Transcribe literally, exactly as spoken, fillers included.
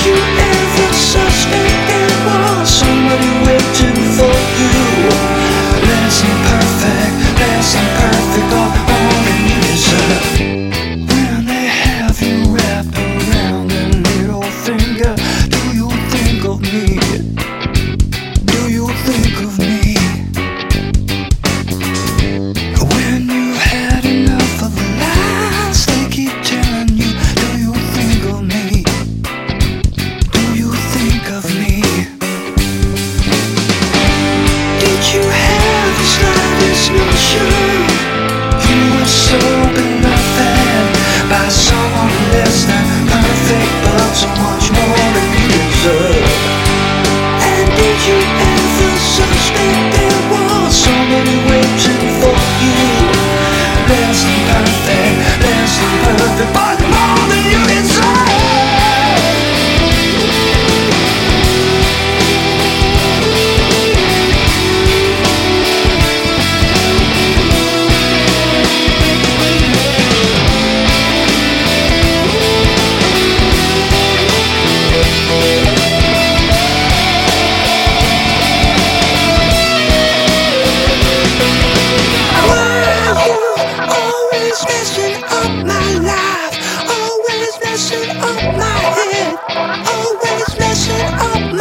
you ever suspect there was somebody waiting for you? Less than perfect, less than perfect, or more than you deserve. When they have you wrapped around their little finger, do you think of me? Do you think of me? When you had enough of the lies they keep telling you, do you think of me? Do you think of me? Did you have the slightest notion you were so beloved by someone less than perfect, but so much more than you deserve? And did you ever suspect there was somebody waiting for you? Less than perfect, less than perfect, but more than you deserve. Always messing up my life, always messing up my head, always messing up my